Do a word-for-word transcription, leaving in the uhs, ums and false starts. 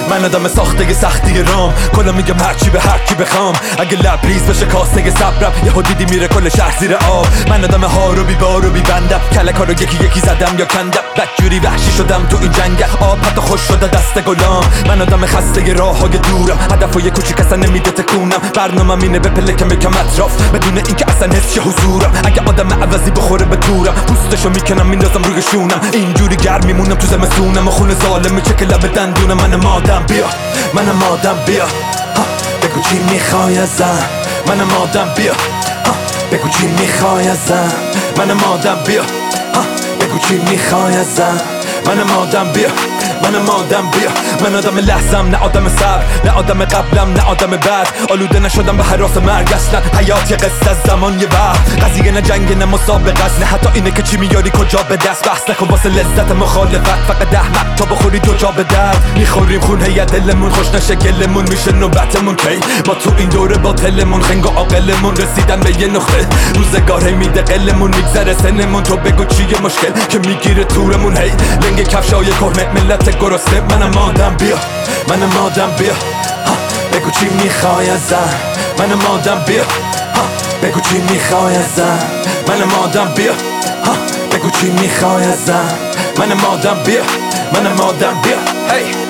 من آدم ساخته سختی رام، کلا میگم هرچی به هرکی بخوام. اگه لبریز بشه کاسه صبرم، یهو دیدی میره کل شهر زیر آب. من آدم ها رو بی بار و بی بندم، کلکا رو یکی یکی زدم یا کندم. بدجوری وحشی شدم تو این جنگ، آب حتی خوش شده دست گلام. من آدم خسته راه های دورم، هدف و یه کوچیک اصلا نمیده تکونم. برنامه اینه به پلکم یکم اطراف، بدون اینکه اصلا حس شه حضورم. اگه آدم عوضی بخوره به تورم، پوستشو میکنم میندازم روی شونم. اینجوری گرم میمونم تو زمستونم، و خون ظالم میچکه لب دندونم. منم آدم بیا، منم آدم بیا، بگو چی میخوای ازم. منم آدم بیا، بگو چی میخوای ازم. منم آدم بیا، بگو چی میخوای ازم. منم آدم بیا، منم آدم بیا. من آدم لحظم، نه آدم صبر، نه آدم قبلم، نه آدم بعد. آلوده نشدم به حراس مرگ اصلا، حیات یه قصه از زمان یه وقت. قضیه نه جنگ نه مسابقه است، نه حتی اینه که چی میاری کجا به دست. بحث نکن واسه لذت مخالفت، فقط احمق تا بخوری دو جا به درد. میخوریم خون هی دلمون، خوش نشه گلمون، میشه نوبتمون کی ما تو این دوره باطلمون. خنگ و عاقلمون رسیدن به یه نقطه، روزگار هی میده قلمون، میگذره سنمون. تو بگو چیه مشکل که میگیره تورمون. هی لنگ کفشای کهنه ملت گرسنه. منم آدم بیا، منم آدم بیا، بگو چی میخوای ازم. منم آدم بیا، بگو چی میخوای ازم. منم آدم بیا، بگو چی میخوای ازم. منم آدم بیا، منم آدم بیا. هی